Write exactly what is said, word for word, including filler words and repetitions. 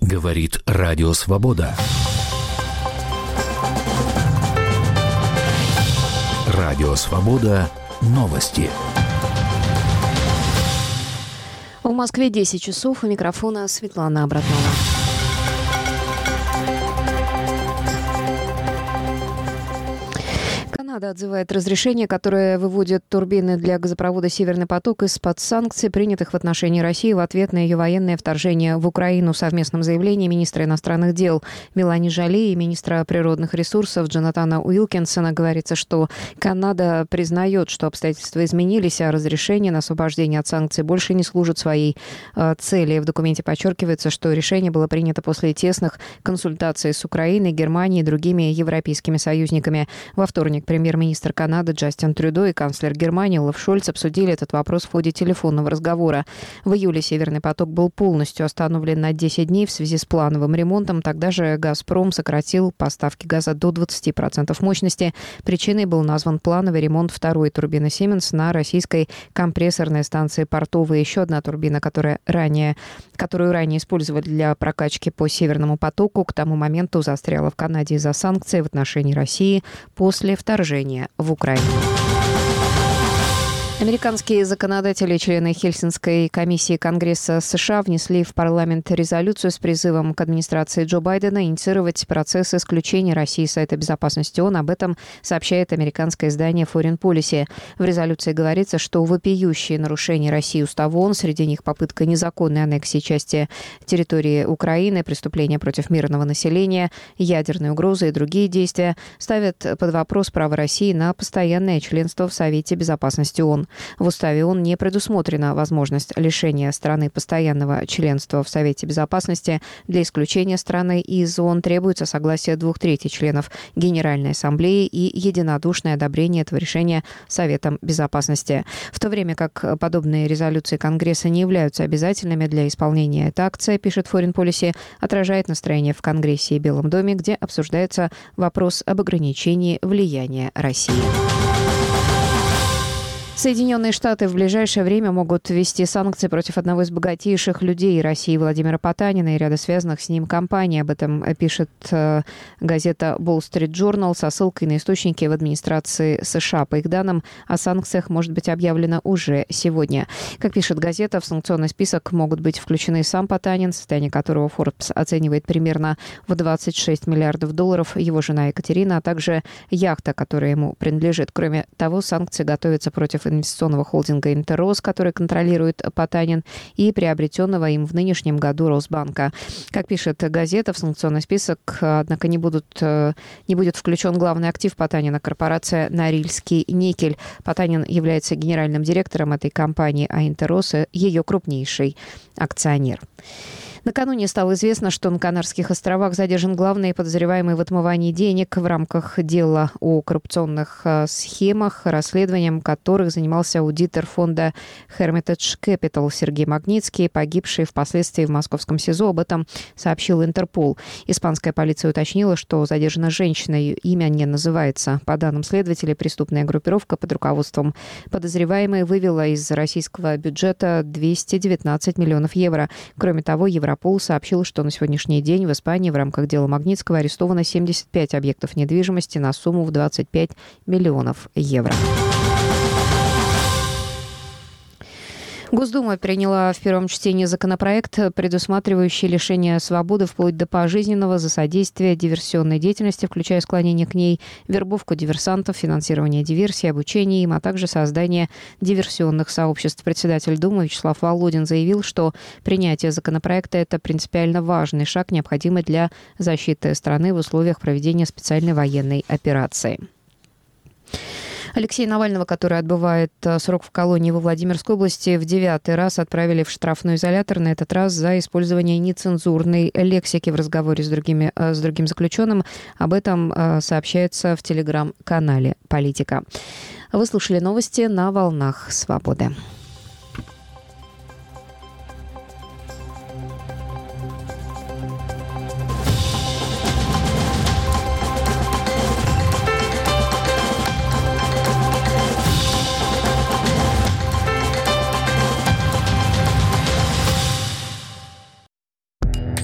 Говорит Радио Свобода. Радио Свобода. Новости. В Москве десять часов. У микрофона Светлана Абратнова. Канада отзывает разрешение, которое выводит турбины для газопровода «Северный поток» из-под санкций, принятых в отношении России в ответ на ее военное вторжение в Украину. В совместном заявлении министра иностранных дел Мелани Жоли и министра природных ресурсов Джонатана Уилкинсона говорится, что Канада признает, что обстоятельства изменились, а разрешение на освобождение от санкций больше не служит своей э, цели. В документе подчеркивается, что решение было принято после тесных консультаций с Украиной, Германией и другими европейскими союзниками. Во вторник премьер-министр Канады Джастин Трюдо и канцлер Германии Олаф Шольц обсудили этот вопрос в ходе телефонного разговора. В июле «Северный поток» был полностью остановлен на десять дней в связи с плановым ремонтом. Тогда же «Газпром» сократил поставки газа до двадцати процентов мощности. Причиной был назван плановый ремонт второй турбины «Сименс» на российской компрессорной станции «Портовая». Еще одна турбина, которая ранее, которую ранее использовали для прокачки по «Северному потоку», к тому моменту застряла в Канаде из-за санкций в отношении России после вторжения в Украину. Американские законодатели, члены Хельсинской комиссии Конгресса США, внесли в парламент резолюцию с призывом к администрации Джо Байдена инициировать процесс исключения России из Совета Безопасности ООН. Об этом сообщает американское издание Foreign Policy. В резолюции говорится, что вопиющие нарушения России Устава ООН, среди них попытка незаконной аннексии части территории Украины, преступления против мирного населения, ядерные угрозы и другие действия, ставят под вопрос право России на постоянное членство в Совете Безопасности ООН. В уставе ООН не предусмотрена возможность лишения страны постоянного членства в Совете Безопасности. Для исключения страны из ООН требуется согласие двух третей членов Генеральной Ассамблеи и единодушное одобрение этого решения Советом Безопасности. В то время как подобные резолюции Конгресса не являются обязательными для исполнения, эта акция, пишет Foreign Policy, отражает настроение в Конгрессе и Белом доме, где обсуждается вопрос об ограничении влияния России. Соединенные Штаты в ближайшее время могут ввести санкции против одного из богатейших людей России Владимира Потанина и ряда связанных с ним компаний. Об этом пишет э, газета Wall Street Journal со ссылкой на источники в администрации США. По их данным, о санкциях может быть объявлено уже сегодня. Как пишет газета, в санкционный список могут быть включены сам Потанин, состояние которого Forbes оценивает примерно в двадцать шесть миллиардов долларов, его жена Екатерина, а также яхта, которая ему принадлежит. Кроме того, санкции готовятся против инвестиционного холдинга «Интеррос», который контролирует Потанин, и приобретенного им в нынешнем году Росбанка. Как пишет газета, в санкционный список, однако, не, будут, не будет включен главный актив Потанина – корпорация «Норильский никель». Потанин является генеральным директором этой компании, а «Интеррос» – ее крупнейший акционер. Накануне стало известно, что на Канарских островах задержан главный подозреваемый в отмывании денег в рамках дела о коррупционных схемах, расследованием которых занимался аудитор фонда Hermitage Capital Сергей Магнитский, погибший впоследствии в московском СИЗО. Об этом сообщил Интерпол. Испанская полиция уточнила, что задержана женщина, ее имя не называется. По данным следователей, преступная группировка под руководством подозреваемой вывела из российского бюджета двести девятнадцать миллионов евро. Кроме того, Европол сообщил, что на сегодняшний день в Испании в рамках дела Магнитского арестовано семьдесят пять объектов недвижимости на сумму в двадцать пять миллионов евро. Госдума приняла в первом чтении законопроект, предусматривающий лишение свободы вплоть до пожизненного за содействие диверсионной деятельности, включая склонение к ней, вербовку диверсантов, финансирование диверсий, обучение им, а также создание диверсионных сообществ. Председатель Думы Вячеслав Володин заявил, что принятие законопроекта – это принципиально важный шаг, необходимый для защиты страны в условиях проведения специальной военной операции. Алексея Навального, который отбывает срок в колонии во Владимирской области, в девятый раз отправили в штрафной изолятор, на этот раз за использование нецензурной лексики в разговоре с, другими, с другим заключенным. Об этом сообщается в телеграм-канале «Политика». Вы слушали новости на волнах «Свободы».